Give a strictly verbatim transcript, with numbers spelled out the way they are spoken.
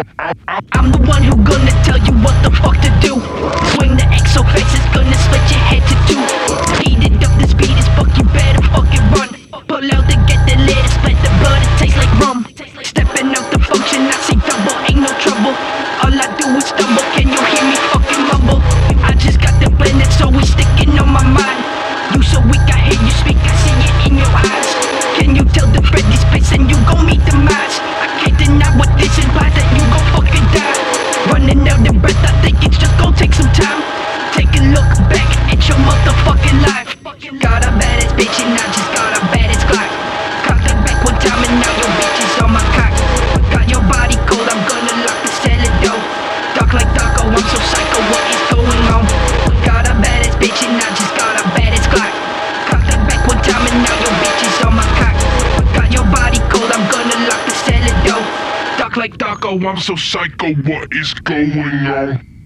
I'm the one who gonna tell you what the fuck to do. Swing the X so fast it's gonna split your head to two. Heat it up, the speed is fuck, you better fucking run. Pull out to get the lid, split the blood, it tastes like rum. Stepping out the function, I see double, ain't no trouble. All I do is stumble, can you hear me fucking mumble? I just got the blend that's always sticking on my mind. You so weak, I hear you speak, I see it in your eyes. Can you tell the bread is pissing, you gon' meet the mice? I can't deny what this implies, that you gon' fucking die. Running out of breath, I think it's just gon' take some time. Take a look back at your motherfucking life. Got a baddest bitch and I just got a baddest Glock. Cocked it back one time and now your bitch is on my cock. Got your body cold, I'm gonna lock the cellar door. Dark like Darko, I'm so psycho, what is going on? Got a baddest bitch and I just got a baddest Glock. Cocked it back one time and now your bitch is on my cock. Got your body cold, I'm gonna lock the cellar door. Dark like Darko, I'm so psycho, what is going on?